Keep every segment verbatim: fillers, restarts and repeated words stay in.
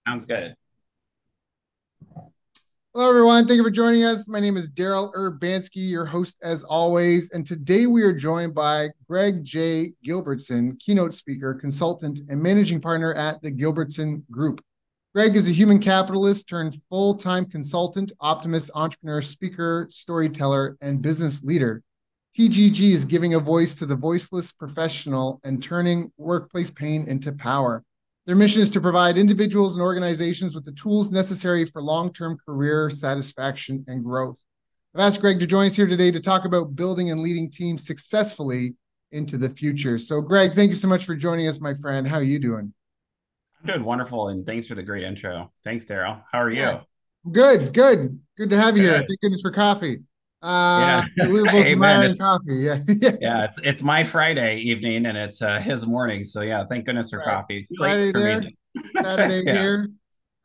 Sounds good. Hello, everyone. Thank you for joining us. My name is Daryl Urbanski, your host as always. And today we are joined by Greg J. Gilbertson, keynote speaker, consultant, and managing partner at the Gilbertson Group. Greg is a human capitalist turned full time consultant, optimist, entrepreneur, speaker, storyteller, and business leader. T G G is giving a voice to the voiceless professional and turning workplace pain into power. Their mission is to provide individuals and organizations with the tools necessary for long-term career satisfaction and growth. I've asked Greg to join us here today to talk about building and leading teams successfully into the future. So, Greg, thank you so much for joining us, my friend. How are you doing? I'm doing wonderful, and thanks for the great intro. Thanks, Daryl. How are Yeah, you? good, good, good to have you here. Good. Thank goodness for coffee. Uh, Yeah. we were both Amen. admiring It's coffee. Yeah, yeah. yeah, it's it's my Friday evening and it's uh his morning. So yeah, thank goodness for Right. coffee. Too late Friday for me there, though. Saturday Yeah. here.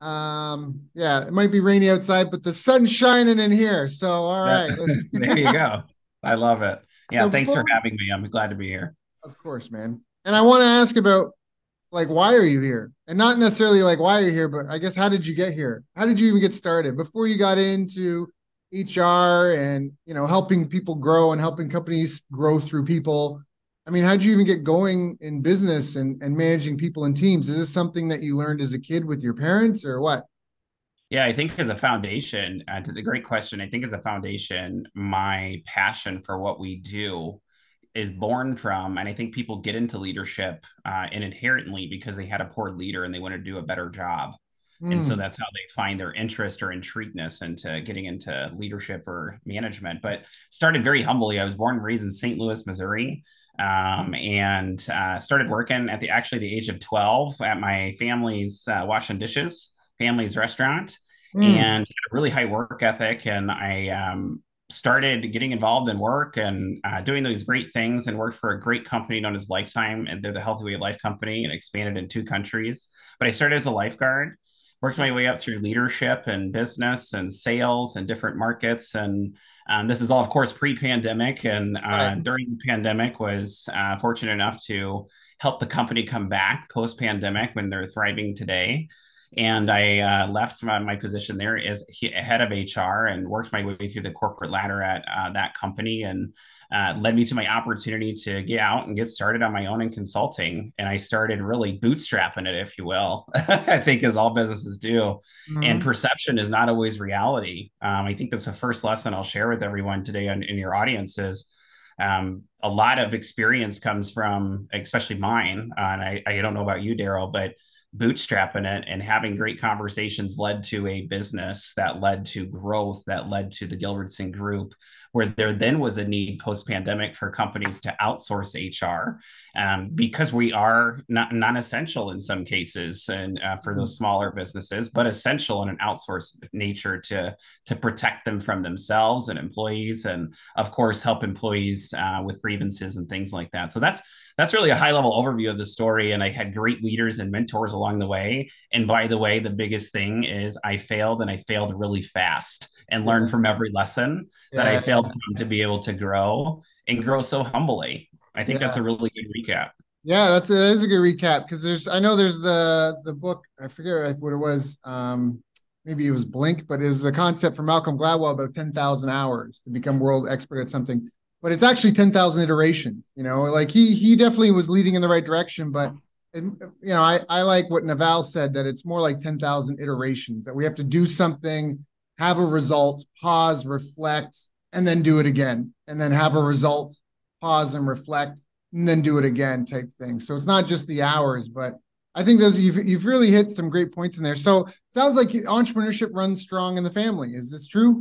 Um, yeah, it might be rainy outside, but the sun's shining in here. So, all That right, let's. there you go. I love it. So Yeah, thanks for before, having me. I'm glad to be here. of course, man. And I want to ask about like why are you here? And not necessarily like why are you here, but I guess how did you get here? How did you even get started before you got into H R and you know helping people grow and helping companies grow through people? I mean, how did you even get going in business and, and managing people and teams? Is this something that you learned as a kid with your parents or what? Yeah, I think as a foundation, uh, to the great question, I think as a foundation, my passion for what we do is born from, and I think people get into leadership uh, and inherently because they had a poor leader and they want to do a better job. And so Hmm. that's how they find their interest or intrigueness into getting into leadership or management. But started very humbly. I was born and raised in Saint Louis, Missouri, um, and uh, started working at the actually the age of twelve at my family's uh, washing dishes, family's restaurant, Hmm. and had a really high work ethic. And I um, started getting involved in work and uh, doing those great things and worked for a great company known as Lifetime. And they're the Healthy Way of Life company and expanded in two countries. But I started as a lifeguard, worked my way up through leadership and business and sales and different markets. And um, this is all, of course, pre-pandemic. And Right. uh, during the pandemic, was uh, fortunate enough to help the company come back post-pandemic when they're thriving today. And I uh, left my, my position there as head of H R and worked my way through the corporate ladder at uh, that company, and uh, led me to my opportunity to get out and get started on my own in consulting. And I started really bootstrapping it, if you will, I think, as all businesses do. And Hmm. perception is not always reality. Um, I think that's the first lesson I'll share with everyone today on, in your audience is um, a lot of experience comes from, especially mine. Uh, and I, I don't know about you, Daryl, but bootstrapping it and having great conversations led to a business that led to growth, that led to the Gilbertson Group, where there then was a need post pandemic for companies to outsource H R, um, because we are not non essential in some cases and uh, for those smaller businesses, but essential in an outsourced nature to to protect them from themselves and employees, and of course help employees uh, with grievances and things like that. So that's that's really a high level overview of the story. And I had great leaders and mentors along the way. And by the way, the biggest thing is I failed and I failed really fast and learned Yeah. from every lesson that I Yeah. failed to be able to grow and grow so humbly. I think that's Yeah. a really good recap. Yeah, that's a, that is a good recap because there's I know there's the the book I forget what it was um maybe it was Blink but is the concept from Malcolm Gladwell about ten thousand hours to become world expert at something, but it's actually ten thousand iterations, you know, like he he definitely was leading in the right direction, but it, you know I I like what Naval said, that it's more like ten thousand iterations, that we have to do something, have a result, pause, reflect, and then do it again, and then have a result, pause and reflect, and then do it again type thing. So it's not just the hours, but I think those you've you've really hit some great points in there. So it sounds like entrepreneurship runs strong in the family. Is this true?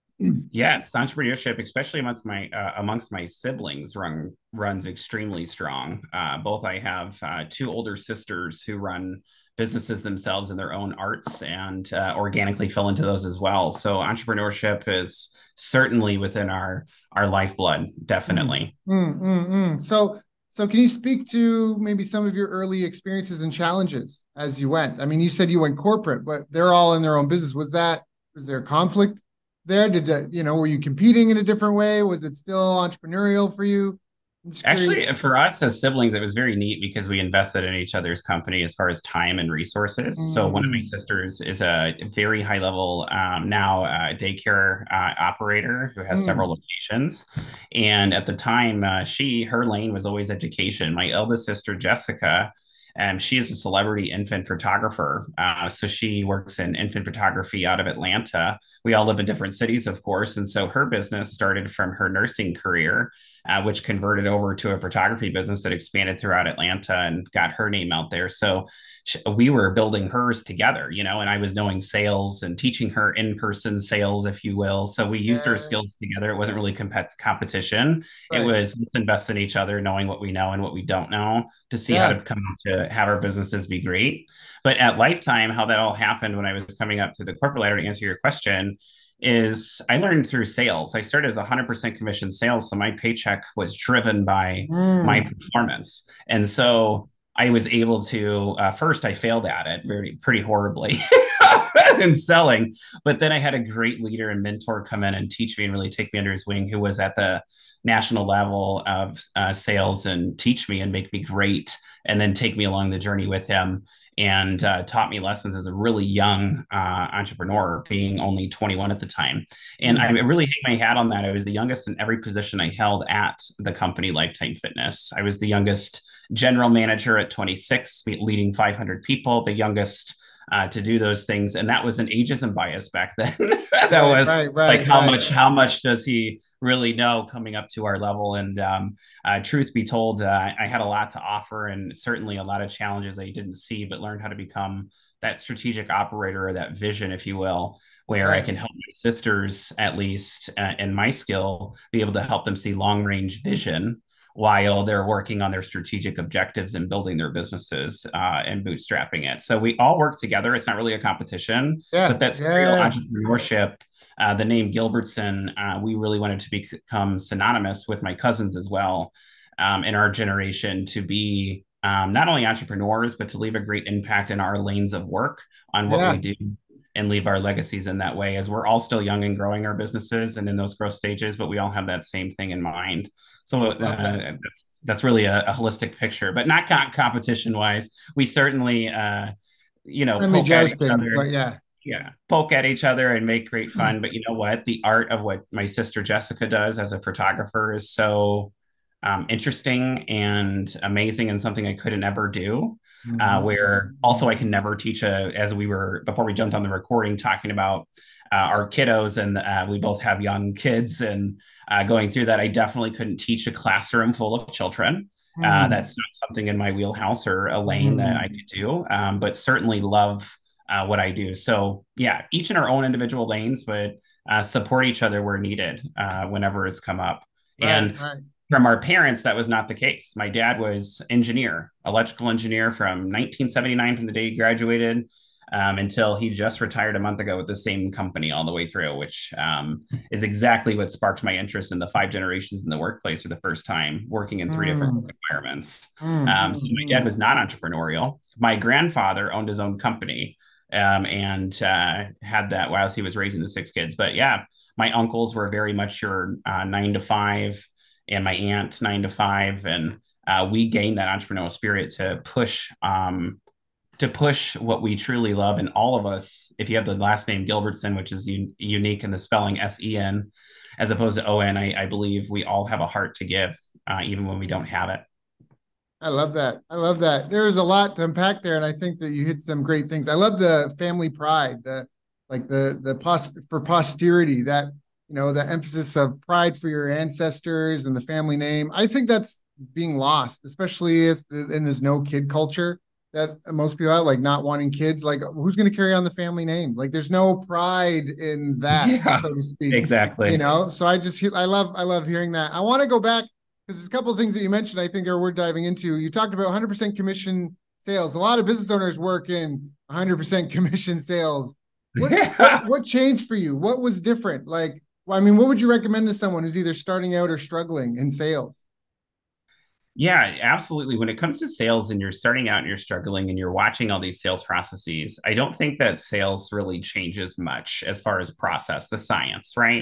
Yes, entrepreneurship, especially amongst my uh, amongst my siblings, run runs extremely strong. Uh, both I have uh, two older sisters who run businesses themselves in their own arts and uh, organically fill into those as well. So entrepreneurship is certainly within our our lifeblood, Mm, definitely. mm, mm, mm. So, so can you speak to maybe some of your early experiences and challenges as you went? I mean, you said you went corporate, but they're all in their own business. Was that, was there conflict there? Did that, you know, were you competing in a different way? Was it still entrepreneurial for you? I'm just curious. Actually, for us as siblings, it was very neat because we invested in each other's company as far as time and resources. So one of my Mm, sisters is a very high level um, now uh, daycare uh, operator who has several mm, locations. And at the time, uh, she her lane was always education. My eldest sister Jessica. Um, she is a celebrity infant photographer. Uh, so she works in infant photography out of Atlanta. We all live in different cities, of course. And so her business started from her nursing career, uh, which converted over to a photography business that expanded throughout Atlanta and got her name out there. So sh- we were building hers together, you know, and I was knowing sales and teaching her in person sales, if you will. So we used our yeah, skills together. It wasn't really comp- competition. It right. was let's invest in each other, knowing what we know and what we don't know to see how Yeah. to come to have our businesses be great. But at Lifetime, how that all happened when I was coming up to the corporate ladder to answer your question is I learned through sales. I started as one hundred percent commission sales. So my paycheck was driven by my Mm, performance. And so I was able to, uh, first, I failed at it very, pretty horribly in selling. But then I had a great leader and mentor come in and teach me and really take me under his wing, who was at the national level of uh, sales and teach me and make me great and then take me along the journey with him and uh, taught me lessons as a really young uh, entrepreneur, being only twenty-one at the time. And I mm. really hang my hat on that. I was the youngest in every position I held at the company Lifetime Fitness. I was the youngest general manager at twenty-six, leading five hundred people, the youngest uh, to do those things. And that was an ageism bias back then. That Right, was right, like, right, how right. much, how much does he really know coming up to our level? And um, uh, truth be told, uh, I had a lot to offer and certainly a lot of challenges I didn't see, but learned how to become that strategic operator or that vision, if you will, where I Right. can help my sisters, at least uh, in my skill, be able to help them see long range vision while they're working on their strategic objectives and building their businesses uh, and bootstrapping it. So we all work together. It's not really a competition, but Yeah, that serial yeah. entrepreneurship, uh, the name Gilbertson, uh, we really wanted to become synonymous with my cousins as well um, in our generation to be um, not only entrepreneurs, but to leave a great impact in our lanes of work on what we Yeah. do and leave our legacies in that way, as we're all still young and growing our businesses and in those growth stages, but we all have that same thing in mind. So Love that. uh, that's that's really a, a holistic picture, but not com- competition wise. We certainly uh, you know Friendly poke at each jousting, other, but yeah. yeah, poke at each other and make great fun. But you know what? The art of what my sister Jessica does as a photographer is so um, interesting and amazing and something I couldn't ever do. Uh, Mhm. where also I can never teach a, as we were before we jumped on the recording talking about uh, our kiddos and uh, we both have young kids and uh, going through that, I definitely couldn't teach a classroom full of children. Uh, Mm, that's not something in my wheelhouse or a lane that I mm. could do, um, but certainly love uh, what I do. So yeah, each in our own individual lanes, but uh, support each other where needed uh, whenever it's come up. Right, And right. from our parents, that was not the case. My dad was engineer, electrical engineer from nineteen seventy-nine, from the day he graduated um, until he just retired a month ago with the same company all the way through, which um, is exactly what sparked my interest in the five generations in the workplace for the first time, working in three different Mm, environments. mm, Um, so mm, my dad mm. was not entrepreneurial. My grandfather owned his own company um, and uh, had that whilst he was raising the six kids. But yeah, my uncles were very much your uh, nine to five and my aunt nine to five, and uh, we gained that entrepreneurial spirit to push um, to push what we truly love. And all of us, if you have the last name Gilbertson, which is un- unique in the spelling S E N, as opposed to O N, I, I believe we all have a heart to give, uh, even when we don't have it. I love that. I love that. There's a lot to unpack there, and I think that you hit some great things. I love the family pride, the like the the post for posterity, that you know, the emphasis of pride for your ancestors and the family name. I think that's being lost, especially if in this no kid culture that most people have, like not wanting kids. Like, who's going to carry on the family name? Like, there's no pride in that, Yeah, so to speak. You exactly. know, so I just I love I love hearing that. I want to go back because there's a couple of things that you mentioned I think are worth diving into. You talked about one hundred percent commission sales. A lot of business owners work in one hundred percent commission sales. What what Yeah. what changed for you? What was different? Like, well, I mean, what would you recommend to someone who's either starting out or struggling in sales? Yeah, absolutely. When it comes to sales and you're starting out and you're struggling and you're watching all these sales processes, I don't think that sales really changes much as far as process, the science, right?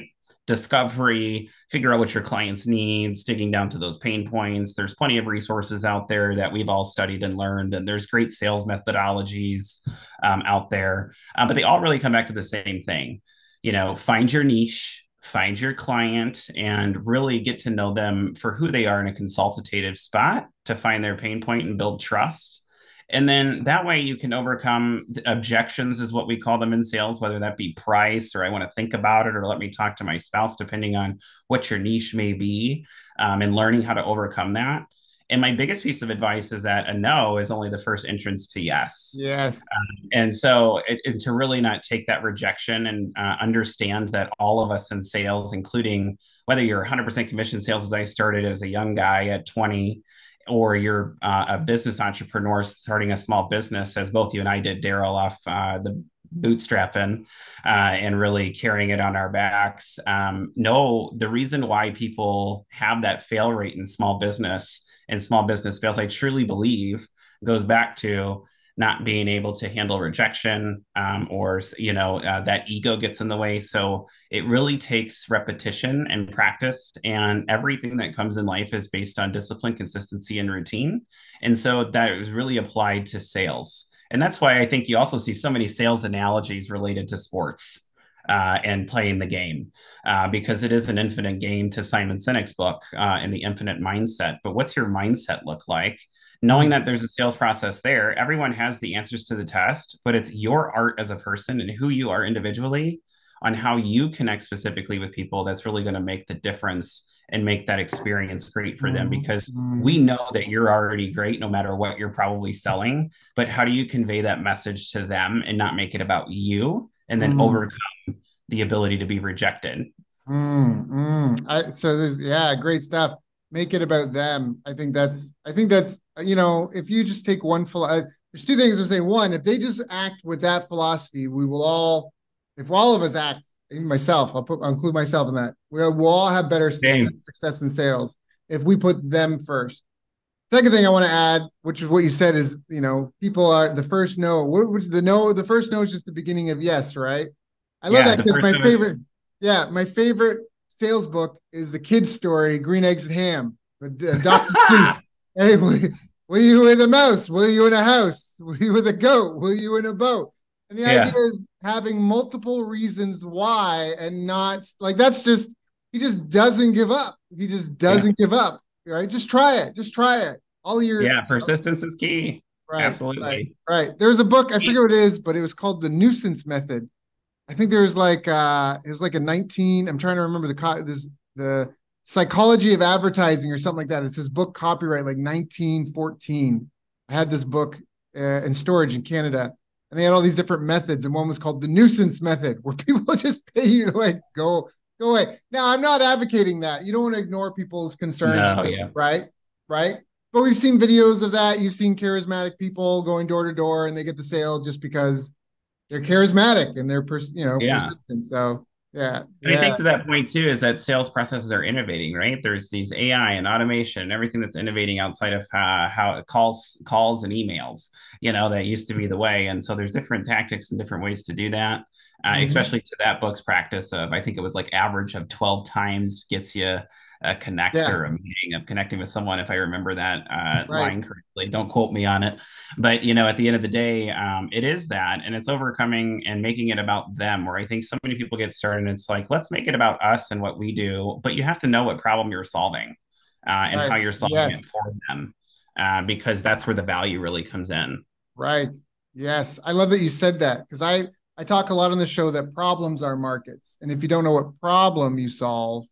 discovery, figure out what your clients needs, digging down to those pain points. There's plenty of resources out there that we've all studied and learned, and there's great sales methodologies um, out there. Uh, but they all really come back to the same thing. You know, find your niche, find your client, and really get to know them for who they are in a consultative spot to find their pain point and build trust. And then that way you can overcome objections, is what we call them in sales, whether that be price or I want to think about it or let me talk to my spouse, depending on what your niche may be, um, and learning how to overcome that. And my biggest piece of advice is that a no is only the first entrance to yes. Yes. Um, and so it, it, to really not take that rejection and uh, understand that all of us in sales, including whether you're one hundred percent commission sales, as I started as a young guy at twenty, or you're uh, a business entrepreneur starting a small business, as both you and I did, Daryl, off uh, the bootstrapping uh, and really carrying it on our backs. Um, no, the reason why people have that fail rate in small business and small business fails, I truly believe, goes back to not being able to handle rejection, um, or you know uh, that ego gets in the way. So it really takes repetition and practice, and everything that comes in life is based on discipline, consistency, and routine. And so that was really applied to sales, and that's why I think you also see so many sales analogies related to sports uh, and playing the game, uh, because it is an infinite game, to Simon Sinek's book, uh, in the Infinite Mindset. But what's your mindset look like? Knowing that there's a sales process there, everyone has the answers to the test, but it's your art as a person and who you are individually on how you connect specifically with people that's really going to make the difference and make that experience great for them. Because we know that you're already great no matter what you're probably selling, but how do you convey that message to them and not make it about you, and then Mm. overcome the ability to be rejected? Mm, mm. I, so there's, yeah, great stuff. Make it about them. I think that's, I think that's, you know, if you just take one full, uh, there's two things I'm saying. One, if they just act with that philosophy, we will all, if all of us act, even myself, I'll put, I'll include myself in that. We'll, we'll all have better success, success in sales if we put them first. Second thing I want to add, which is what you said, is, you know, people are the first no. Which the no, the first no is just the beginning of yes, right? I love Yeah, that, because my favorite, yeah, my favorite sales book is The Kid's Story, Green Eggs and Ham. But uh, Doctor Seuss, hey, will you, will you in a mouse? Will you in a house? Will you in a goat? Will you in a boat? And the yeah. idea is having multiple reasons why, and not like that's just, he just doesn't give up. He just doesn't yeah. give up. Right? Just try it. Just try it. All your yeah, persistence is key. Right, Absolutely. Right, right. There's a book, I forget what it is, but it was called The Nuisance Method. I think there's like uh it was like a nineteen, I'm trying to remember the co- this the psychology of advertising or something like that. It's this book, copyright like nineteen fourteen. I had this book uh, in storage in Canada, and they had all these different methods, and one was called the nuisance method, where people just pay you to like go go away. Now, I'm not advocating that. You don't want to ignore people's concerns, no, yeah. right? Right? But we've seen videos of that. You've seen charismatic people going door to door and they get the sale just because they're charismatic and they're, pers- you know, yeah. persistent. So yeah. And yeah. I think to that point too is that sales processes are innovating, right? There's these A I and automation and everything that's innovating outside of uh, how it calls calls and emails. You know, that used to be the way, and so there's different tactics and different ways to do that. Uh, mm-hmm. Especially to that book's practice of, I think it was like average of twelve times gets you a connect yeah. or a meeting of connecting with someone, if I remember that uh, right. line correctly. Don't quote me on it. But, you know, at the end of the day, um, it is that, and it's overcoming and making it about them, where I think so many people get started and it's like, let's make it about us and what we do. But you have to know what problem you're solving uh, and right. how you're solving yes. it for them, uh, because that's where the value really comes in. Right. Yes. I love that you said that, because I, I talk a lot on the show that problems are markets. And if you don't know what problem you solve,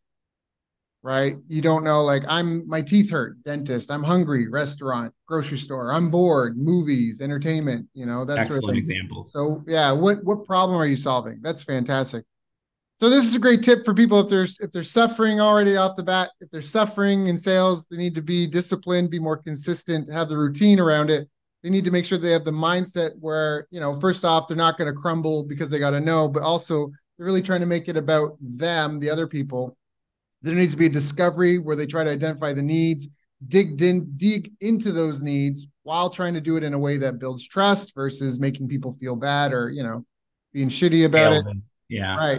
right? You don't know, like, I'm, my teeth hurt, dentist, I'm hungry, restaurant, grocery store, I'm bored, movies, entertainment, you know, that Excellent sort of thing. Examples. So yeah, what, what problem are you solving? That's fantastic. So this is a great tip for people if there's, if they're suffering already off the bat, if they're suffering in sales, they need to be disciplined, be more consistent, have the routine around it. They need to make sure they have the mindset where, you know, first off, they're not going to crumble because they got to know, but also they're really trying to make it about them, the other people. There needs to be a discovery where they try to identify the needs, dig in, dig into those needs while trying to do it in a way that builds trust versus making people feel bad or, you know, being shitty about it. Yeah. Right.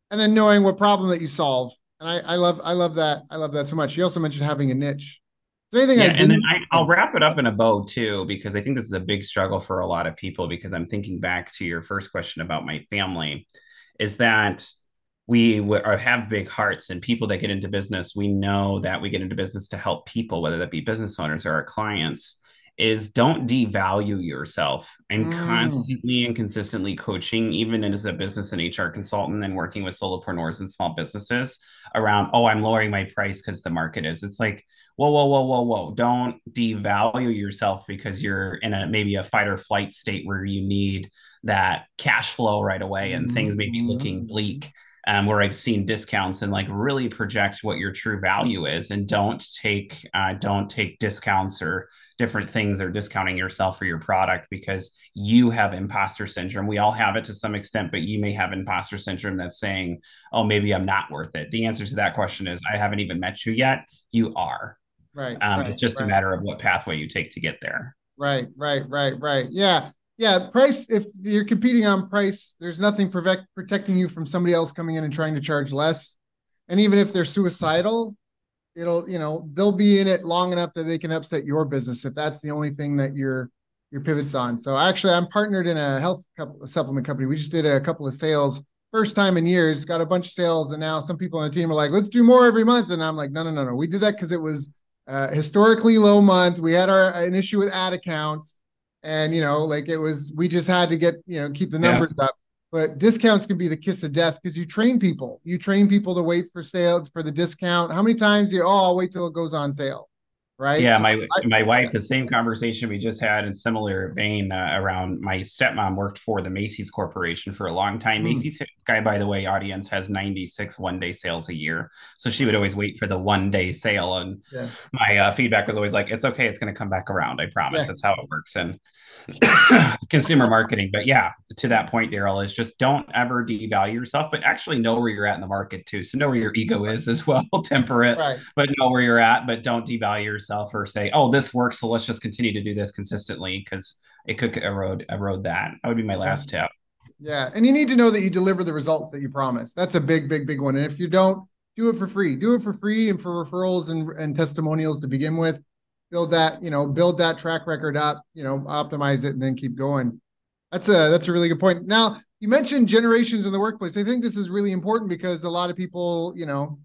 and then knowing what problem that you solve. And I, I love I love that. I love that so much. You also mentioned having a niche. Is there anything I Yeah, and then didn't? I, Yeah. I'll wrap it up in a bow too, because I think this is a big struggle for a lot of people. Because I'm thinking back to your first question about my family, is that we w- are, have big hearts, and people that get into business, we know that we get into business to help people, whether that be business owners or our clients. Is don't devalue yourself. I'm Mm, constantly and consistently coaching, even as a business and H R consultant and working with solopreneurs and small businesses around, oh, I'm lowering my price because the market is. It's like, whoa, whoa, whoa, whoa, whoa. Don't devalue yourself because you're in a maybe a fight or flight state where you need that cash flow right away and things may be looking mm, bleak. Um, where I've seen discounts and like really project what your true value is, and don't take uh, don't take discounts or different things or discounting yourself for your product because you have imposter syndrome. We all have it to some extent, but you may have imposter syndrome that's saying, oh, maybe I'm not worth it. The answer to that question is I haven't even met you yet. You are. right, Um, right, it's just a right. matter of what pathway you take to get there. Right, right, right, right. Yeah. Yeah. Price, if you're competing on price, there's nothing protect, protecting you from somebody else coming in and trying to charge less. And even if they're suicidal, it'll, you know, they'll be in it long enough that they can upset your business if that's the only thing that your your pivots on. So actually, I'm partnered in a health supplement company. We just did a couple of sales, first time in years, got a bunch of sales, and now some people on the team are like, let's do more every month. And I'm like, no, no, no, no. We did that because it was uh, historically low month. We had our an issue with ad accounts, and you know, like it was, we just had to get you know keep the Yeah. numbers up. But discounts can be the kiss of death because you train people. You train people to wait for sale for the discount. How many times do you, oh, I'll wait till it goes on sale, right? Yeah, So my I, my yeah. wife, the same conversation we just had in similar vein uh, around my stepmom worked for the Macy's Corporation for a long time. Mm, Macy's guy, by the way, audience has ninety-six one day sales a year. So she would always wait for the one day sale. And yeah, my uh, feedback was always like, it's okay, it's going to come back around. I promise. yeah, That's how it works. And consumer marketing. But yeah, to that point, Daryl, is just don't ever devalue yourself, but actually know where you're at in the market too. So know where your ego is as well, temper it, right. but know where you're at, but don't devalue yourself or say, oh, this works. So let's just continue to do this consistently because it could erode erode that. That would be my Yeah, last tip. yeah. And you need to know that you deliver the results that you promise. That's a big, big, big one. And if you don't, do it for free. Do it for free and for referrals and, and testimonials to begin with. Build that, you know, build that track record up, you know, optimize it and then keep going. That's a that's a really good point. Now, you mentioned generations in the workplace. I think this is really important because a lot of people, you know,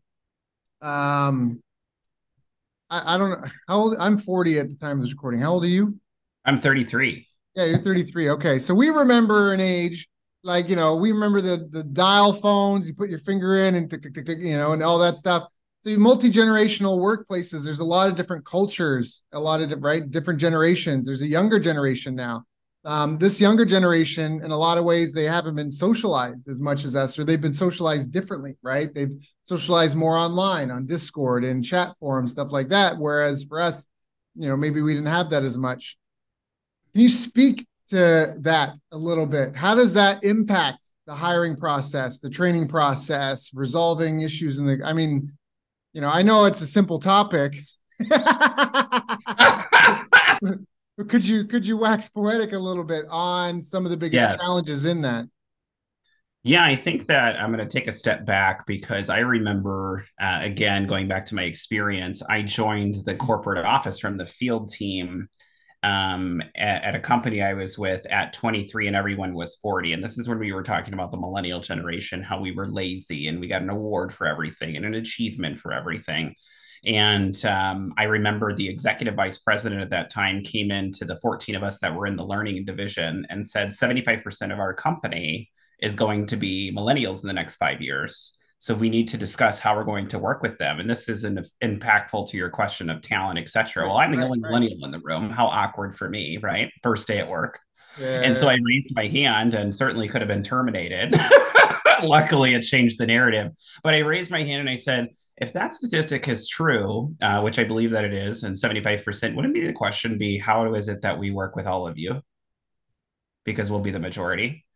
um, I, I don't know how old I'm forty at the time of this recording. How old are you? I'm thirty-three. Yeah, you're thirty-three. Okay. So we remember an age like, you know, we remember the the dial phones, you put your finger in and tick, tick, tick, tick, you know, and all that stuff. So multi-generational workplaces, there's a lot of different cultures, a lot of di- right different generations. There's a younger generation now. Um, this younger generation, in a lot of ways, they haven't been socialized as much as us, or they've been socialized differently, right? They've socialized more online on Discord and chat forums, stuff like that. Whereas for us, you know, maybe we didn't have that as much. Can you speak to that a little bit? How does that impact the hiring process, the training process, resolving issues in the, I mean, you know, I know it's a simple topic. But could you could you wax poetic a little bit on some of the biggest Yes. challenges in that? Yeah, I think that I'm going to take a step back because I remember, uh, again, going back to my experience, I joined the corporate office from the field team um, at, at a company I was with at twenty-three and everyone was forty. And this is when we were talking about the millennial generation, how we were lazy and we got an award for everything and an achievement for everything. And um, I remember the executive vice president at that time came into the fourteen of us that were in the learning division and said seventy-five percent of our company is going to be millennials in the next five years. So we need to discuss how we're going to work with them. And this is an, impactful to your question of talent, et cetera. Right, Well, I'm the right, only right. millennial in the room. How awkward for me, right? First day at work. And so Yeah, I raised my hand and certainly could have been terminated. Luckily, it changed the narrative. But I raised my hand and I said, if that statistic is true, uh, which I believe that it is, and seventy-five percent, wouldn't be the question be how is it that we work with all of you? Because we'll be the majority.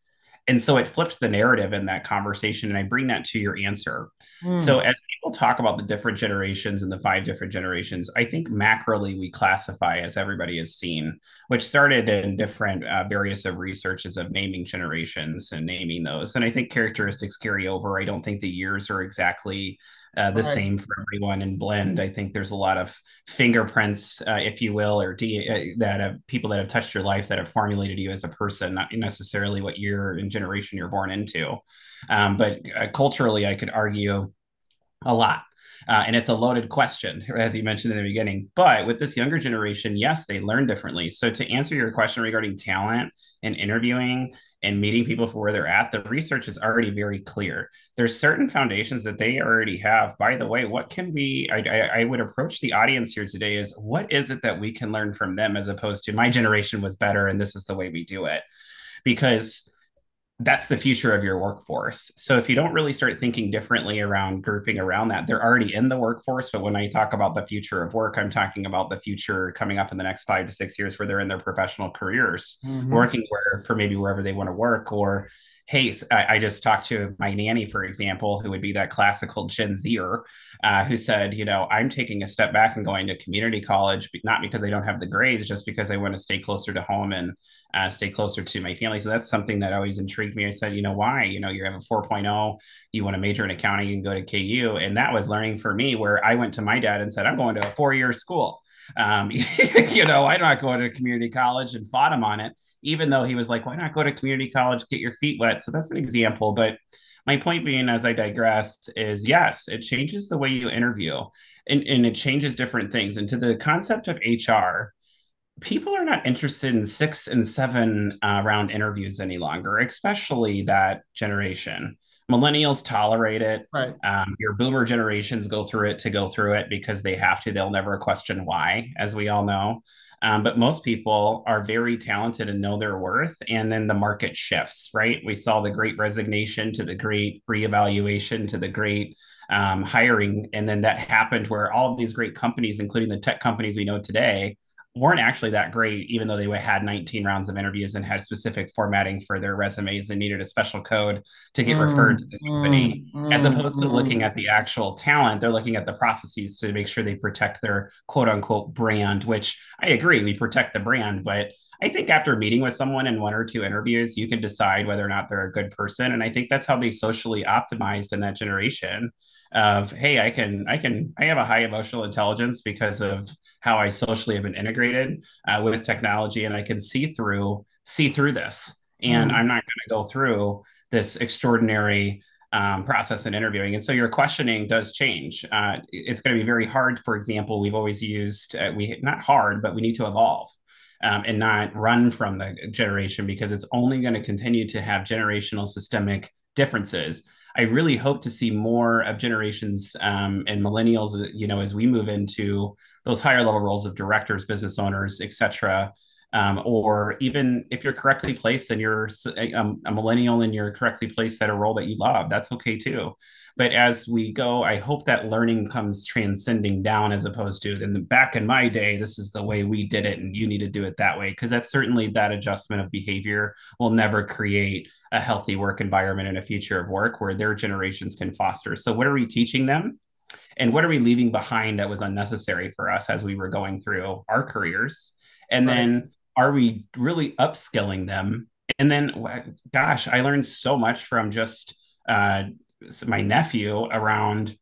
And so it flipped the narrative in that conversation. And I bring that to your answer. So Mm, as people talk about the different generations and the five different generations, I think macroly we classify, as everybody has seen, which started in different uh, various of researches of naming generations and naming those. And I think characteristics carry over. I don't think the years are exactly uh, the right. same for everyone and blend. I think there's a lot of fingerprints, uh, if you will, or D- uh, that have people that have touched your life that have formulated you as a person, not necessarily what year and generation you're born into. Um, but uh, culturally, I could argue a lot. Uh, and it's a loaded question, as you mentioned in the beginning. But with this younger generation, yes, they learn differently. So, to answer your question regarding talent and interviewing and meeting people for where they're at, the research is already very clear. There's certain foundations that they already have. By the way, what can we, I, I, I would approach the audience here today is what is it that we can learn from them as opposed to my generation was better and this is the way we do it? Because that's the future of your workforce. So if you don't really start thinking differently around grouping around that, they're already in the workforce. But when I talk about the future of work, I'm talking about the future coming up in the next five to six years where they're in their professional careers, Mm-hmm. working where for maybe wherever they want to work. Or, hey, I, I just talked to my nanny, for example, who would be that classical Gen Zer, uh, who said, you know, I'm taking a step back and going to community college, not because I don't have the grades, just because I want to stay closer to home and uh, stay closer to my family. So that's something that always intrigued me. I said, you know, why? You know, you have a 4.0, you want to major in accounting, you can go to K U. And that was learning for me where I went to my dad and said, I'm going to a four year school. Um, you know, I'm not going to community college and fought him on it, even though he was like, why not go to community college, get your feet wet? So that's an example. But my point being, as I digressed, is yes, it changes the way you interview and, and it changes different things. And to the concept of H R, people are not interested in six and seven uh, round interviews any longer, especially that generation. Millennials tolerate it. Right. Um, your boomer generations go through it to go through it because they have to. They'll never question why, as we all know. Um, but most people are very talented and know their worth. And then the market shifts, right? We saw the great resignation to the great reevaluation to the great um, hiring. And then that happened where all of these great companies, including the tech companies we know today, weren't actually that great, even though they had nineteen rounds of interviews and had specific formatting for their resumes and needed a special code to get referred to Mm, the company. mm, As mm, opposed to looking mm. at the actual talent, they're looking at the processes to make sure they protect their quote unquote brand, which I agree, we protect the brand. But I think after meeting with someone in one or two interviews, you can decide whether or not they're a good person. And I think that's how they socially optimized in that generation of, hey, I can, I can, I have a high emotional intelligence because of how I socially have been integrated uh, with technology, and I can see through see through this. And Mm. I'm not going to go through this extraordinary um, process in interviewing. And so your questioning does change. Uh, it's going to be very hard. For example, we've always used uh, we not hard, but we need to evolve. Um, and not run from the generation because it's only going to continue to have generational systemic differences. I really hope to see more of generations um, and millennials, you know, as we move into those higher level roles of directors, business owners, et cetera. Um, or even if you're correctly placed and you're um, a millennial and you're correctly placed at a role that you love, that's okay too. But as we go, I hope that learning comes transcending down as opposed to in the back in my day, this is the way we did it and you need to do it that way. Because that's certainly that adjustment of behavior will never create a healthy work environment and a future of work where their generations can foster. So, what are we teaching them? And what are we leaving behind that was unnecessary for us as we were going through our careers? And Right. then are we really upskilling them? And then, gosh, I learned so much from just uh, my nephew around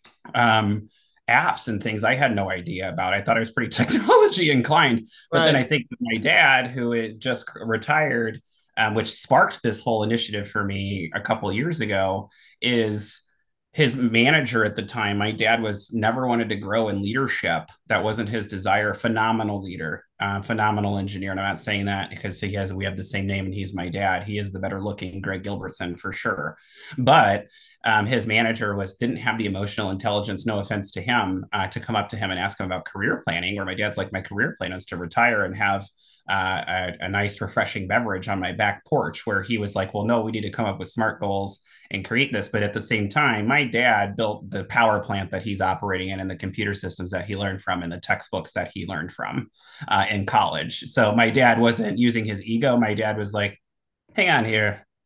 um, apps and things I had no idea about. I thought I was pretty technology inclined. But then Right. I think my dad, who is just retired, um, which sparked this whole initiative for me a couple years ago, is his manager at the time. My dad was never wanted to grow in leadership. That wasn't his desire. Phenomenal leader, uh, phenomenal engineer. And I'm not saying that because he has, we have the same name and he's my dad. He is the better looking Greg Gilbertson for sure. But um, his manager was didn't have the emotional intelligence, no offense to him, uh, to come up to him and ask him about career planning, where my dad's like, my career plan is to retire and have uh, a, a nice refreshing beverage on my back porch, where he was like, well, no, we need to come up with smart goals and create this. But at the same time, my dad built the power plant that he's operating in and the computer systems that he learned from and the textbooks that he learned from uh, in college. So my dad wasn't using his ego. My dad was like, hang on here.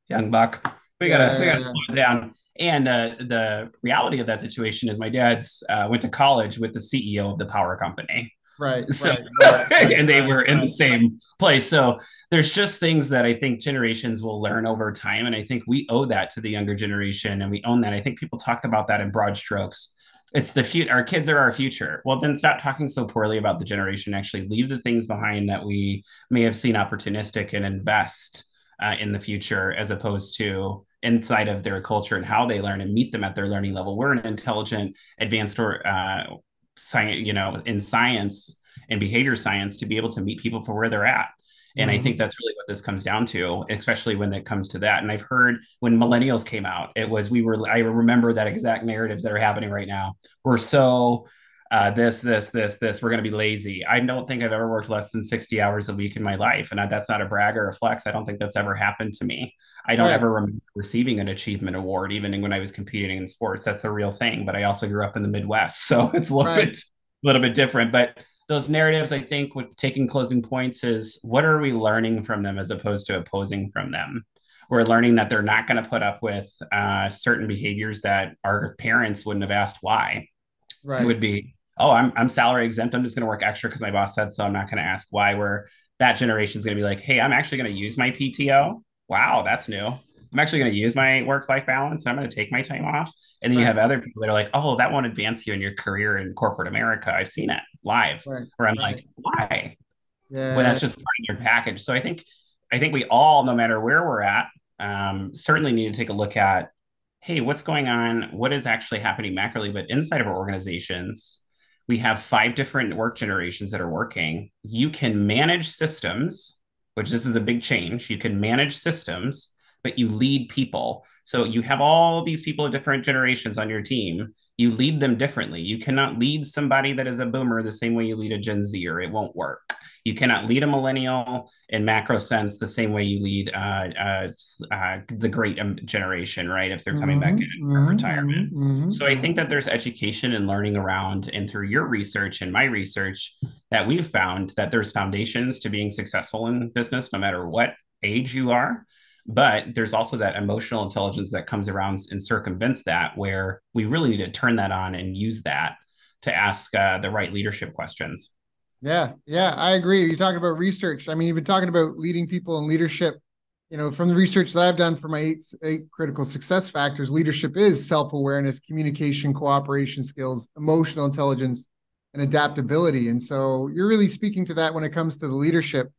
young buck. We Yeah, gotta we yeah, gotta yeah. slow it down. And uh, the reality of that situation is my dad's uh, went to college with the C E O of the power company. Right, So, right, right, right, and they right, were in the right. same place. So there's just things that I think generations will learn over time. And I think we owe that to the younger generation and we own that. I think people talked about that in broad strokes. It's the future. Our kids are our future. Well, then stop talking so poorly about the generation. Actually, leave the things behind that we may have seen opportunistic and invest uh, in the future as opposed to inside of their culture and how they learn and meet them at their learning level. We're an intelligent, advanced, or uh, science, you know, in science and behavior science to be able to meet people for where they're at. And I think Mhm. that's really what this comes down to, especially when it comes to that. And I've heard when millennials came out, it was we were I remember that exact narratives that are happening right now. We're so uh, this, this, this, this. We're going to be lazy. I don't think I've ever worked less than sixty hours a week in my life, and I, that's not a brag or a flex. I don't think that's ever happened to me. I don't Right, ever remember receiving an achievement award, even when I was competing in sports. That's a real thing. But I also grew up in the Midwest, so it's a little right. bit, a little bit different. But those narratives, I think, with taking closing points is what are we learning from them as opposed to opposing from them? We're learning that they're not going to put up with uh, certain behaviors that our parents wouldn't have asked why. It Right. would be, oh, I'm I'm salary exempt. I'm just going to work extra because my boss said so. I'm not going to ask why. Where that generation is going to be like, hey, I'm actually going to use my P T O. Wow, that's new. I'm actually going to use my work life balance. I'm going to take my time off. And then you Right. have other people that are like, oh, that won't advance you in your career in corporate America. I've seen it live Right. where I'm Right. like, why? When Yeah. that's just part of your package. So I think I think we all, no matter where we're at, um, certainly need to take a look at, hey, what's going on? What is actually happening macroly? But inside of our organizations, we have five different work generations that are working. You can manage systems, which this is a big change. You can manage systems, but you lead people. So you have all these people of different generations on your team. You lead them differently. You cannot lead somebody that is a boomer the same way you lead a Gen Z, or it won't work. You cannot lead a millennial in macro sense the same way you lead uh, uh, uh, the great generation, right? If they're coming back in Mm-hmm, from mm-hmm, retirement. mm-hmm, So I think mm-hmm. that there's education and learning around, and through your research and my research, that we've found that there's foundations to being successful in business, no matter what age you are. But there's also that emotional intelligence that comes around and circumvents that, where we really need to turn that on and use that to ask uh, the right leadership questions. Yeah, yeah, I agree. You're talking about research. I mean, you've been talking about leading people and leadership. You know, from the research that I've done for my eight, eight critical success factors, leadership is self-awareness, communication, cooperation skills, emotional intelligence, and adaptability. And so you're really speaking to that when it comes to the leadership.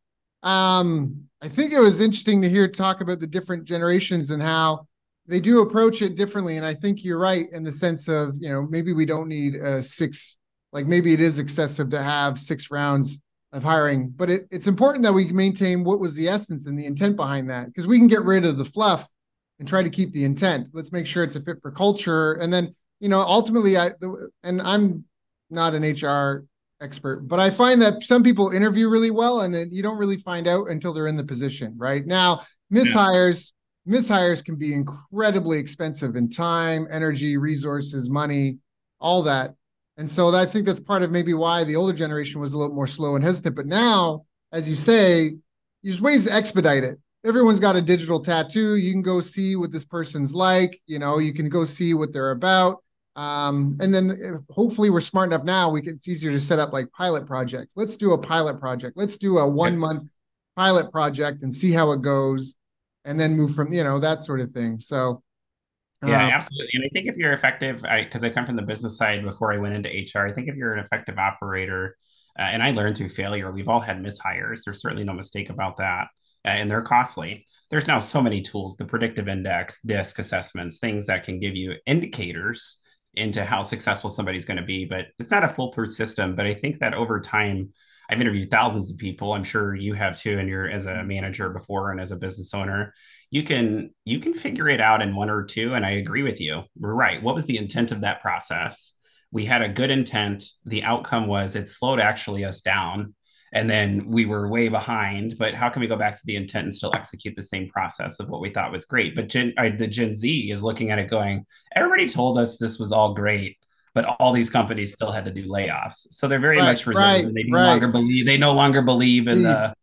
Um, I think it was interesting to hear talk about the different generations and how they do approach it differently. And I think you're right in the sense of, you know, maybe we don't need a six like maybe it is excessive to have six rounds of hiring, but it, it's important that we maintain what was the essence and the intent behind that because we can get rid of the fluff and try to keep the intent. Let's make sure it's a fit for culture. And then, you know, ultimately, I, and I'm not an H R expert, but I find that some people interview really well and then you don't really find out until they're in the position, right? Now, Yeah. mishires, mishires can be incredibly expensive in time, energy, resources, money, all that. And so I think that's part of maybe why the older generation was a little more slow and hesitant. But now, as you say, there's ways to expedite it. Everyone's got a digital tattoo. You can go see what this person's like. You know, you can go see what they're about. Um, and then hopefully we're smart enough now. We can, it's easier to set up like pilot projects. Let's do a pilot project. Let's do a one month pilot project and see how it goes, and then move from you know that sort of thing. So Yeah, um, absolutely. And I think if you're effective, I because I come from the business side before I went into H R, I think if you're an effective operator, uh, and I learned through failure, we've all had mishires. There's certainly no mistake about that, uh, and they're costly. There's now so many tools, the predictive index, DISC assessments, things that can give you indicators into how successful somebody's going to be. But it's not a foolproof system. But I think that over time, I've interviewed thousands of people. I'm sure you have too, and you're as a manager before and as a business owner you can you can figure it out in one or two. And I agree with you, we're right. What was the intent of that process? We had a good intent. The outcome was it slowed actually us down, and then we were way behind. But how can we go back to the intent and still execute the same process of what we thought was great? But gen, uh, the Gen Z is looking at it going, everybody told us this was all great, but all these companies still had to do layoffs. So they're very right, much reserved, right, and they no right. longer believe they no longer believe in Leave. the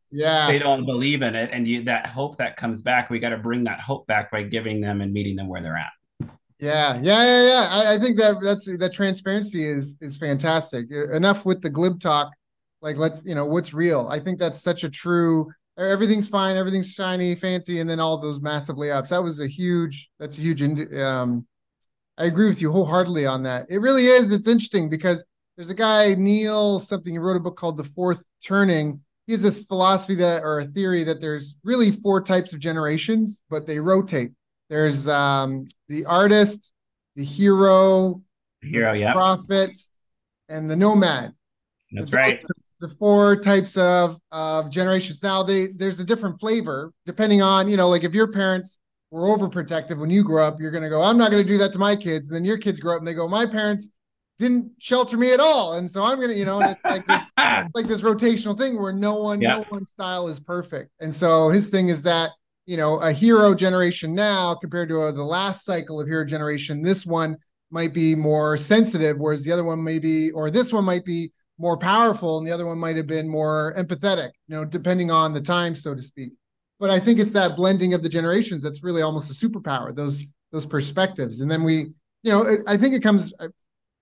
Yeah. they don't believe in it, and you, that hope that comes back, we got to bring that hope back by giving them and meeting them where they're at. Yeah, yeah, yeah, yeah. I, I think that that's that transparency is is fantastic. E- Enough with the glib talk. Like, let's, you know, what's real. I think that's such a true. Everything's fine, everything's shiny, fancy, and then all those massive layups. That was a huge. That's a huge. Um, I agree with you wholeheartedly on that. It really is. It's interesting because there's a guy, Neil something, he wrote a book called The Fourth Turning. He has a philosophy that, or a theory that there's really four types of generations, but they rotate. There's um, the artist, the hero, the Hero, yep, prophet, and the nomad. that's Those are right. the four types of of generations. Now they there's a different flavor depending on, you know, like if your parents were overprotective when you grew up, you're gonna go, I'm not gonna do that to my kids. And then your kids grow up and they go, my parents didn't shelter me at all. And so I'm gonna, you know, and it's like this like this rotational thing where no one, Yeah, no one style is perfect. And so his thing is that, you know, a hero generation now compared to uh the last cycle of hero generation, this one might be more sensitive, whereas the other one may be, or this one might be more powerful and the other one might have been more empathetic, you know, depending on the time, so to speak. But I think it's that blending of the generations that's really almost a superpower, those those perspectives. And then we, you know, it, I think it comes, I,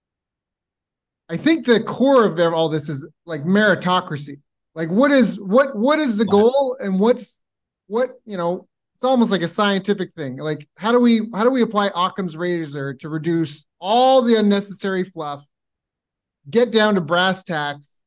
I think the core of all this is like meritocracy. Like what is what what is the goal and what's what, you know, it's almost like a scientific thing. Like how do we how do we apply Occam's razor to reduce all the unnecessary fluff, get down to brass tacks,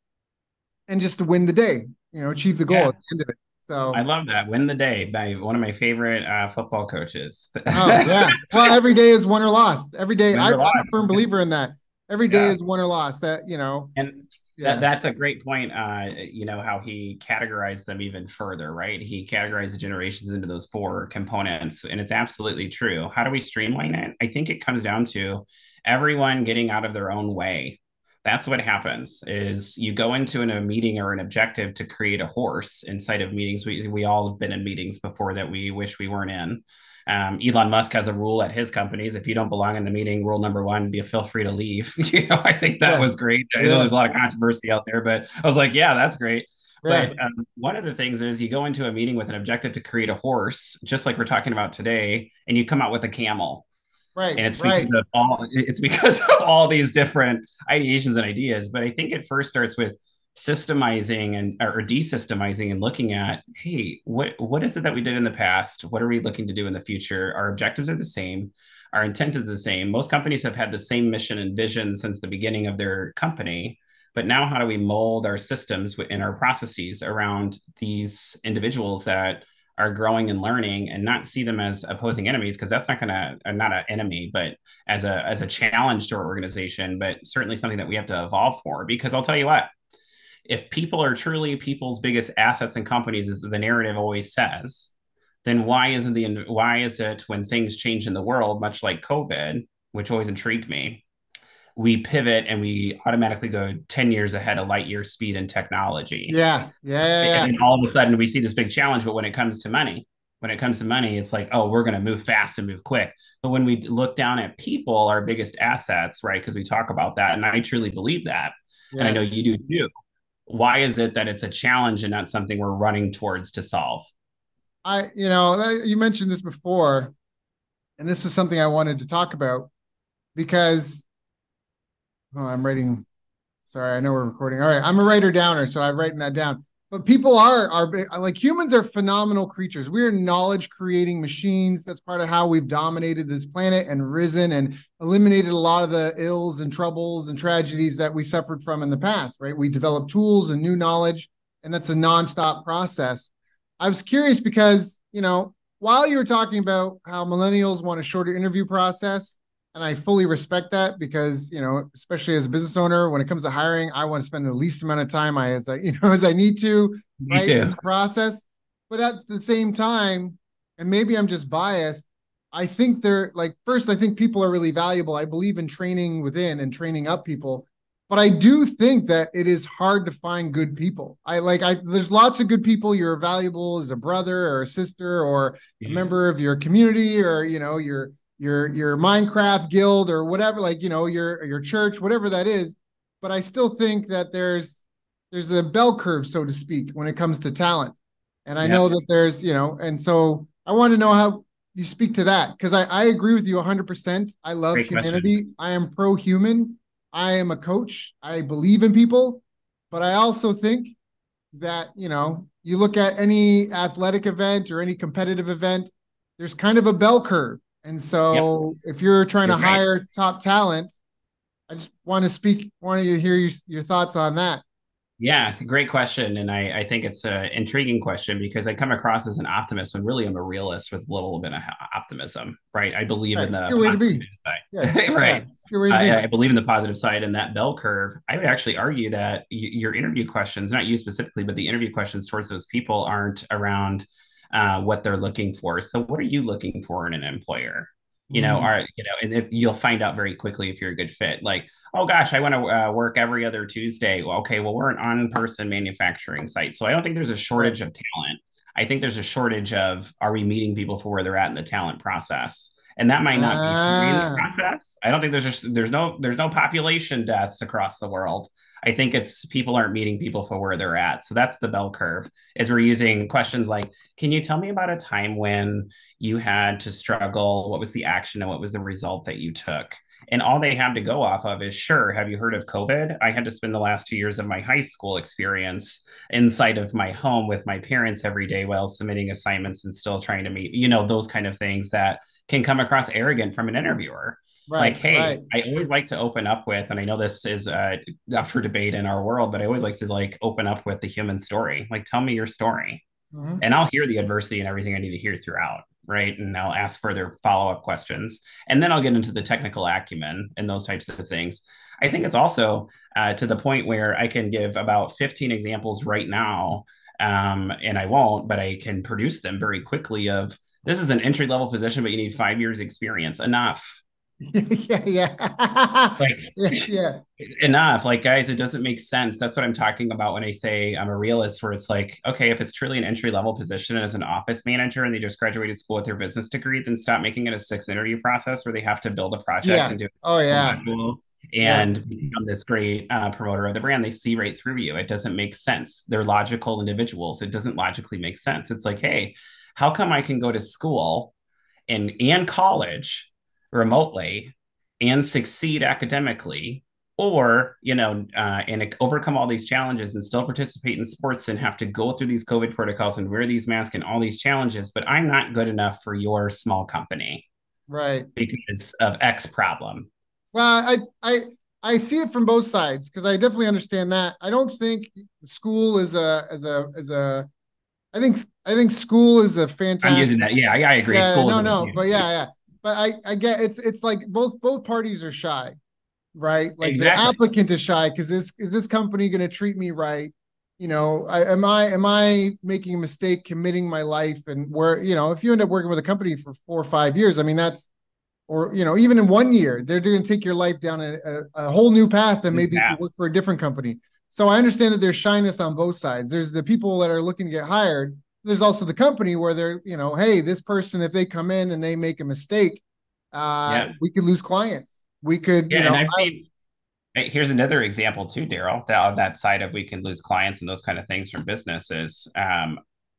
and just to win the day, you know, achieve the goal yeah. at the end of it. I So, love that. Win the day by one of my favorite uh, football coaches. oh yeah. Well, every day is won or lost. Every day, I, Win I'm or a loss. firm believer in that. Every day Yeah. is won or lost. That, you know, And that yeah, that's a great point. Uh, you know, how he categorized them even further, right? He categorized the generations into those four components, and it's absolutely true. How do we streamline it? I think it comes down to everyone getting out of their own way. That's what happens is you go into an, a meeting or an objective to create a horse inside of meetings. We we all have been in meetings before that we wish we weren't in. Um, Elon Musk has a rule at his companies. If you don't belong in the meeting, rule number one, be feel free to leave. You know, I think that yeah, was great. I know yeah, there's a lot of controversy out there, but I was like, yeah, that's great. yeah. But um, one of the things is you go into a meeting with an objective to create a horse, just like we're talking about today, and you come out with a camel. Right, And it's because right. of all it's because of all these different ideations and ideas. But I think it first starts with systemizing and or desystemizing and looking at, hey, what what is it that we did in the past? What are we looking to do in the future? Our objectives are the same. Our intent is the same. Most companies have had the same mission and vision since the beginning of their company. But now, how do we mold our systems and our processes around these individuals that are growing and learning, and not see them as opposing enemies, because that's not going to uh, not an enemy, but as a as a challenge to our organization, but certainly something that we have to evolve for. Because I'll tell you what, if people are truly people's biggest assets and companies, as the narrative always says, then why isn't the why is it when things change in the world, much like COVID, which always intrigued me, we pivot and we automatically go ten years ahead of light year speed and technology, Yeah, yeah, yeah, and yeah. then all of a sudden we see this big challenge. But when it comes to money, when it comes to money, it's like, oh, we're going to move fast and move quick. But when we look down at people, our biggest assets, right? Because we talk about that, and I truly believe that, and I know Yes. you do too. Why is it that it's a challenge and not something we're running towards to solve? I, you know, you mentioned this before, and this is something I wanted to talk about because oh, I'm writing. Sorry, I know we're recording. All right, I'm a writer downer, so I'm writing that down. But people are are like humans are phenomenal creatures. We're knowledge creating machines. That's part of how we've dominated this planet and risen and eliminated a lot of the ills and troubles and tragedies that we suffered from in the past, right? We develop tools and new knowledge, and that's a nonstop process. I was curious because, you know, while you were talking about how millennials want a shorter interview process, and I fully respect that because, you know, especially as a business owner, when it comes to hiring, I want to spend the least amount of time I as I, you know, as I need to, Me right, in too. the process. But at the same time, and maybe I'm just biased, I think they're like, first, I think people are really valuable. I believe in training within and training up people. But I do think that it is hard to find good people. I like I there's lots of good people. You're valuable as a brother or a sister or a Yeah. member of your community, or you know, you're your your Minecraft guild or whatever, like, you know, your your church, whatever that is. But I still think that there's there's a bell curve, so to speak, when it comes to talent. And I know Yep. that there's, you know, and so I want to know how you speak to that because I, I agree with you one hundred percent. I love Great question. humanity. I am pro human. I am a coach. I believe in people, but I also think that, you know, you look at any athletic event or any competitive event, there's kind of a bell curve. And Yep. so if you're trying to You're right. hire top talent, I just want to speak, want to hear your, your thoughts on that. Yeah, it's a great question. And I, I think it's an intriguing question because I come across as an optimist when really I'm a realist with a little bit of optimism, right? I believe Right. in It's a the good way to positive be. Yeah. side, Yeah. right? It's a good way to I, be. I believe in the positive side and that bell curve. I would actually argue that y- your interview questions, not you specifically, but the interview questions towards those people aren't around uh, what they're looking for. So, what are you looking for in an employer? You know, Mm. are you know, and if you'll find out very quickly if you're a good fit. Like, oh gosh, I want to uh, work every other Tuesday. Well, okay, well, we're an on-person manufacturing site. So I don't think there's a Right. shortage of talent. I think there's a shortage of are we meeting people for where they're at in the talent process? And that might not be hiring the Ah, process. I don't think there's just there's no there's no population deaths across the world. I think it's people aren't meeting people for where they're at. So that's the bell curve. Is we're using questions like, can you tell me about a time when you had to struggle? What was the action and what was the result that you took? And all they have to go off of is, sure, have you heard of COVID? I had to spend the last two years of my high school experience inside of my home with my parents every day while submitting assignments and still trying to meet, you know, those kind of things that can come across arrogant from an interviewer. Like, right, hey, right. I always like to open up with, and I know this is uh, up for debate in our world, but I always like to like open up with the human story. Like, tell me your story Mhm. and I'll hear the adversity and everything I need to hear throughout. Right. And I'll ask further follow up questions. And then I'll get into the technical acumen and those types of things. I think it's also uh, to the point where I can give about fifteen examples right now. Um, and I won't, but I can produce them very quickly of this is an entry level position, but you need five years experience. Enough. Yeah, yeah. Like Yeah, yeah. enough. Like, guys, it doesn't make sense. That's what I'm talking about when I say I'm a realist, where it's like, okay, if it's truly an entry level position as an office manager and they just graduated school with their business degree, then stop making it a six interview process where they have to build a project Yeah. and do Oh a yeah. module Yeah. and become this great uh, promoter of the brand. They see right through you. It doesn't make sense. They're logical individuals. It doesn't logically make sense. It's like, hey, how come I can go to school and and college remotely and succeed academically or you know uh, and overcome all these challenges and still participate in sports and have to go through these covid protocols and wear these masks and all these challenges, but I'm not good enough for your small company Right. because of x problem. Well, I I I see it from both sides because I definitely understand that. I don't think school is a as a as a I think I think school is a I'm using fantastic. that. Yeah, I, I agree. Yeah, School is no, a no, but yeah, big yeah. But I I get it's it's like both both parties are shy, right? Like the exactly. applicant is shy because this is this company going to treat me right? You know, I, am I am I making a mistake committing my life and where you know if you end up working with a company for four or five years, I mean that's or you know even in one year they're going to take your life down a, a, a whole new path than maybe if you Yeah. work for a different company. So I understand that there's shyness on both sides. There's the people that are looking to get hired. There's also the company where they're you know hey this person if they come in and they make a mistake, uh, Yeah. we could lose clients. We could Yeah, you and know I've I, seen here's another example too, Daryl, that on that side of we can lose clients and those kind of things from businesses. Um,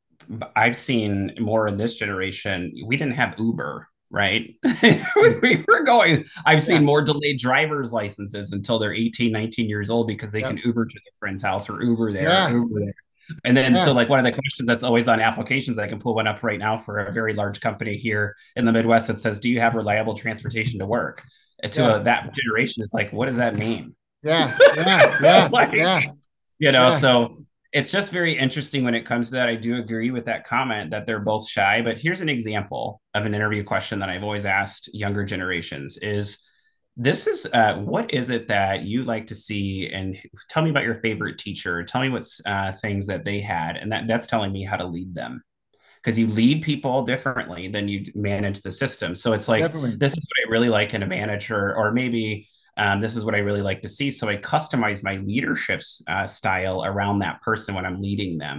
I've seen more in this generation. We didn't have Uber, right? When we were going, I've yeah seen more delayed driver's licenses until they're eighteen, nineteen years old because they yeah can Uber to their friend's house or Uber there, yeah Uber there. And then, so yeah like one of the questions that's always on applications, I can pull one up right now for a very large company here in the Midwest that says, do you have reliable transportation to work? To yeah a, that generation is like, what does that mean? yeah yeah yeah Like, yeah you know, yeah so it's just very interesting when it comes to that. I do agree with that comment that they're both shy, but here's an example of an interview question that I've always asked younger generations is this is uh, what is it that you like to see and tell me about your favorite teacher, tell me what's uh, things that they had, and that that's telling me how to lead them because you lead people differently than you manage the system. So it's like, definitely this is what I really like in a manager, or maybe um, this is what I really like to see. So I customize my leadership uh, style around that person when I'm leading them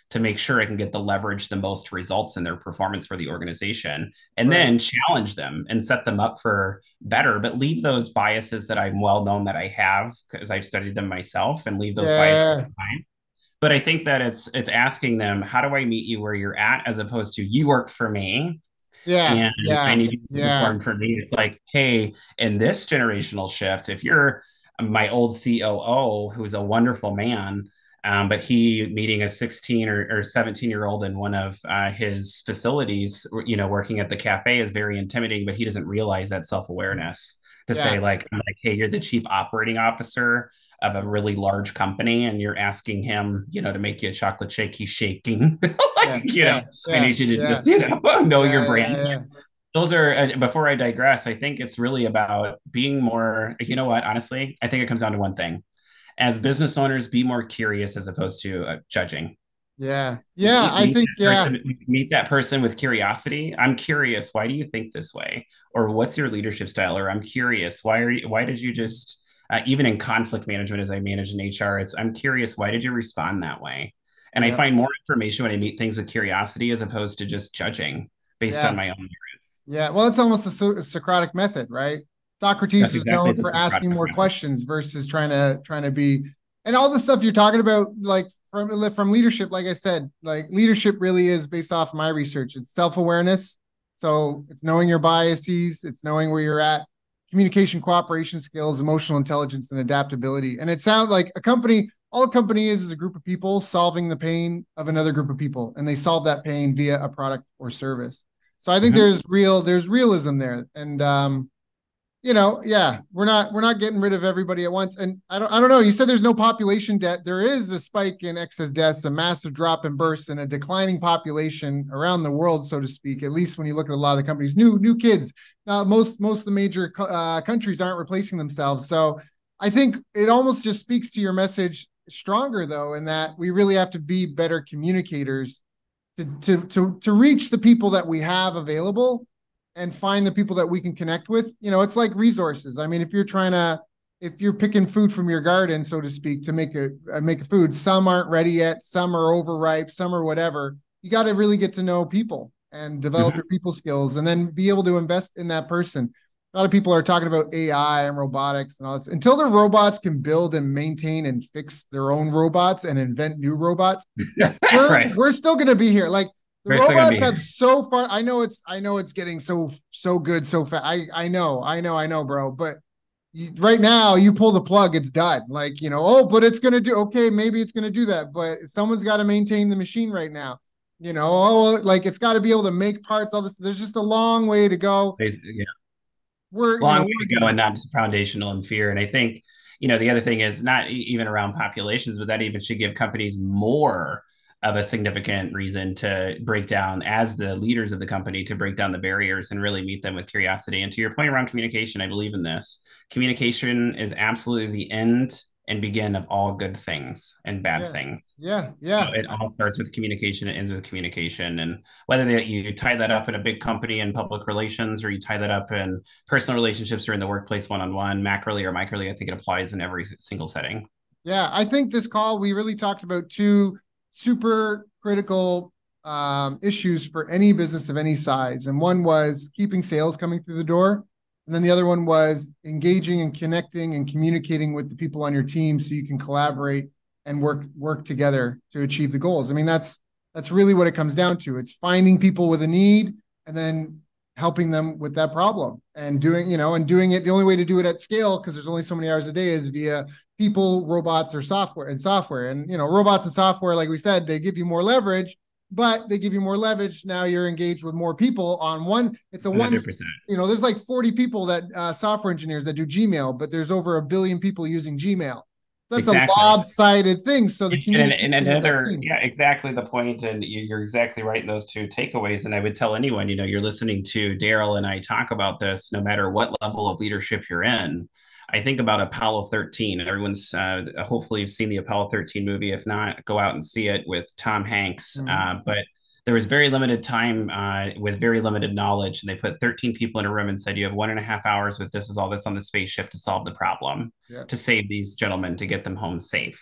to make sure I can get the leverage, the most results in their performance for the organization, and Right. then challenge them and set them up for better, but leave those biases that I'm well known that I have because I've studied them myself, and leave those biases Yeah. behind. But I think that it's it's asking them, how do I meet you where you're at, as opposed to you work for me Yeah. and I Yeah. need you to Yeah. perform for me. It's like, hey, in this generational shift, if you're my old C O O, who's a wonderful man, um, but he meeting a sixteen or, or seventeen year old in one of uh, his facilities, you know, working at the cafe is very intimidating, but he doesn't realize that self awareness to say, Yeah. like, I'm like, hey, you're the chief operating officer of a really large company, and you're asking him, you know, to make you a chocolate shake. He's shaking. Like, Yeah. you know, Yeah. I Yeah. need you to Yeah. just, you know, know your Yeah. brand. Yeah. Yeah. Those are, uh, before I digress, I think it's really about being more, you know what, honestly, I think it comes down to one thing. As business owners, be more curious as opposed to uh, judging. Yeah. Yeah. Meet, I meet think, that yeah. person, meet that person with curiosity. I'm curious, why do you think this way? Or what's your leadership style? Or I'm curious, why are you, why did you just, uh, even in conflict management, as I manage in H R, it's, I'm curious, why did you respond that way? And I Yeah. find more information when I meet things with curiosity as opposed to just judging based on Yeah. my own merits. Yeah. Well, it's almost a So- Socratic method, right? Socrates That's was exactly known the for asking Socratic more method. questions versus trying to trying to be, and all the stuff you're talking about, like from from leadership. Like I said, like leadership really is based off my research. It's self awareness. So it's knowing your biases. It's knowing where you're at. Communication, cooperation skills, emotional intelligence, and adaptability. And it sounds like a company. All a company is is a group of people solving the pain of another group of people, and they solve that pain via a product or service. So I think Mm-hmm. there's real there's realism there, and um, you know, yeah, we're not we're not getting rid of everybody at once. And I don't I don't know. You said there's no population debt. There is a spike in excess deaths, a massive drop in births, and a declining population around the world, so to speak. At least when you look at a lot of the companies, new new kids. Now, most most of the major uh, countries aren't replacing themselves. So I think it almost just speaks to your message stronger, though, in that we really have to be better communicators to to to to reach the people that we have available and find the people that we can connect with. You know, it's like resources. I mean, if you're trying to if you're picking food from your garden, so to speak, to make a uh, make a food, some aren't ready yet, some are overripe, some are whatever. You got to really get to know people and develop Mm-hmm. your people skills, and then be able to invest in that person. A lot of people are talking about A I and robotics and all this. Until the robots can build and maintain and fix their own robots and invent new robots, we're Right. we're still going to be here. Like the We're still going to robots be have here. so far. I know it's I know it's getting so so good so fast. I I know I know I know, bro. But you, right now, you pull the plug, it's done. Like you know, oh, but it's going to do okay. Maybe it's going to do that, but someone's got to maintain the machine right now. You know, oh, like it's got to be able to make parts. All this. There's just a long way to go. Yeah. We're you Long know way we're to go, getting and there. not just foundational in fear. And I think, you know, the other thing is not e- even around populations, but that even should give companies more of a significant reason to break down, as the leaders of the company, to break down the barriers and really meet them with curiosity. And to your point around communication, I believe in this. Communication is absolutely the end and begin of all good things and bad Yeah, things. yeah, You know, yeah, it all starts with communication, it ends with communication. And whether that you tie that up in a big company in public relations, or you tie that up in personal relationships or in the workplace one-on-one, macroly or microly, I think it applies in every single setting. yeah. I think this call we really talked about two super critical um, issues for any business of any size, and one was keeping sales coming through the door, and then the other one was engaging and connecting and communicating with the people on your team so you can collaborate and work work together to achieve the goals. I mean, that's that's really what it comes down to. It's finding people with a need and then helping them with that problem and doing, you know, and doing it. The only way to do it at scale, because there's only so many hours a day, is via people, robots, or software and software. And, you know, robots and software, like we said, they give you more leverage, but they give you more leverage. Now you're engaged with more people on one. It's a one, one hundred percent. you know, there's like forty people that uh, software engineers that do Gmail, but there's over a billion people using Gmail. So that's a Exactly. lopsided thing. So the And, and communication with that another, team. yeah, exactly the point. And you're exactly right in those two takeaways. And I would tell anyone, you know, you're listening to Daryl and I talk about this, no matter what level of leadership you're in. I think about Apollo thirteen, and everyone's uh, hopefully you've seen the Apollo thirteen movie. If not, go out and see it with Tom Hanks. Mhm. Uh, but there was very limited time uh, with very limited knowledge. And they put thirteen people in a room and said, you have one and a half hours with this is all that's on the spaceship to solve the problem, Yeah. to save these gentlemen, to get them home safe.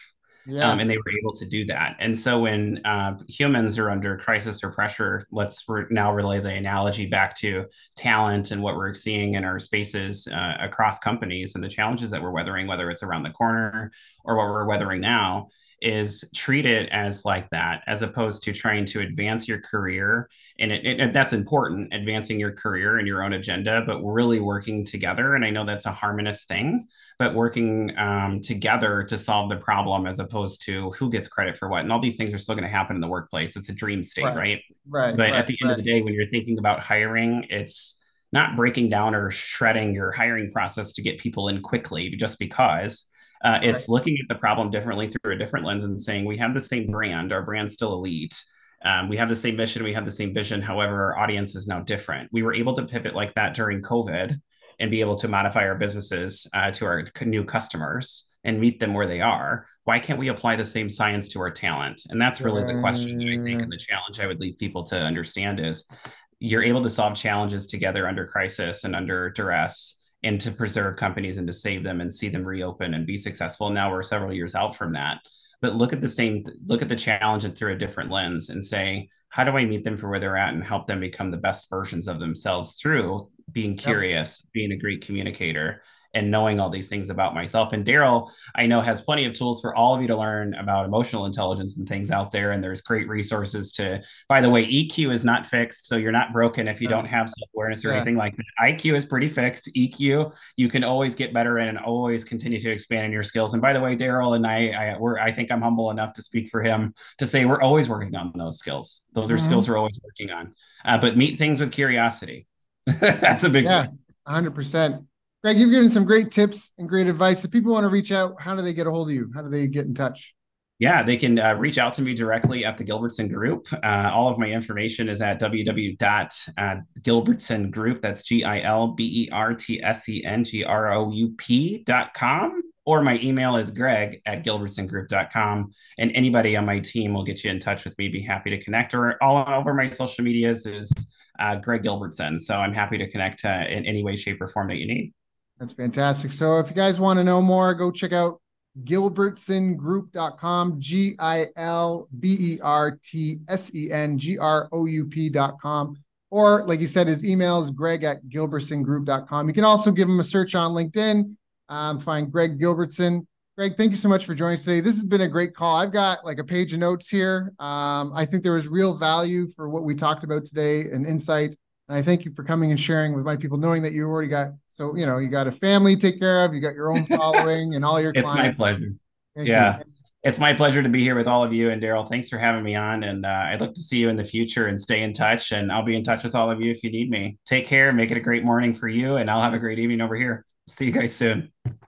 Yeah. Um, and they were able to do that. And so when uh, humans are under crisis or pressure, let's re- now relay the analogy back to talent and what we're seeing in our spaces uh, across companies and the challenges that we're weathering, whether it's around the corner or what we're weathering now, is treat it as like that, as opposed to trying to advance your career. And it, it, that's important, advancing your career and your own agenda, but really working together. And I know that's a harmonious thing, but working um, together to solve the problem as opposed to who gets credit for what. And all these things are still going to happen in the workplace. It's a dream state, Right. right? Right. But Right. at the end of Right. the day, when you're thinking about hiring, it's not breaking down or shredding your hiring process to get people in quickly just because. Uh, Right. it's looking at the problem differently through a different lens and saying, we have the same brand, our brand's still elite. Um, we have the same mission, we have the same vision. However, our audience is now different. We were able to pivot like that during COVID and be able to modify our businesses uh, to our new customers and meet them where they are. Why can't we apply the same science to our talent? And that's really the question, I think, Uh, and the challenge I would lead people to understand is you're able to solve challenges together under crisis and under duress and to preserve companies and to save them and see them reopen and be successful. Now we're several years out from that. But look at the same, look at the challenge through a different lens and say, how do I meet them for where they're at and help them become the best versions of themselves through being yep. curious, being a great communicator, and knowing all these things about myself. And Daryl, I know, has plenty of tools for all of you to learn about emotional intelligence and things out there. And there's great resources to, by the way, E Q is not fixed. So you're not broken if you Uh, don't have self awareness or yeah. anything like that. I Q is pretty fixed. E Q, you can always get better in and always continue to expand in your skills. And by the way, Daryl and I, I, we're, I think I'm humble enough to speak for him to say we're always working on those skills. Those are skills Hmm. we're always working on. Uh, but meet things with curiosity. That's a big Yeah. one. one hundred percent. Greg, you've given some great tips and great advice. If people want to reach out, how do they get a hold of you? How do they get in touch? Yeah, they can uh, reach out to me directly at the Gilbertson Group. Uh, all of my information is at w w w dot gilbertson group. That's G I L B E R T S E N G R O U P dot com. Or my email is greg at gilbertson group dot com. And anybody on my team will get you in touch with me. Be happy to connect. Or all over my social medias is uh, Greg Gilbertson. So I'm happy to connect uh, in any way, shape, or form that you need. That's fantastic. So if you guys want to know more, go check out gilbertson group dot com, G I L B E R T S E N G R O U P dot com. Or, like you said, his email is greg at gilbertson group dot com. You can also give him a search on LinkedIn, um, find Greg Gilbertson. Greg, thank you so much for joining us today. This has been a great call. I've got like a page of notes here. Um, I think there was real value for what we talked about today and insight. And I thank you for coming and sharing with my people, knowing that you already got, so, you know, you got a family to take care of, you got your own following and all your It's my clients. pleasure. Thank you. Yeah. It's my pleasure to be here with all of you. And Daryl, thanks for having me on. And uh, I look to see you in the future and stay in touch. And I'll be in touch with all of you if you need me. Take care. Make it a great morning for you. And I'll have a great evening over here. See you guys soon.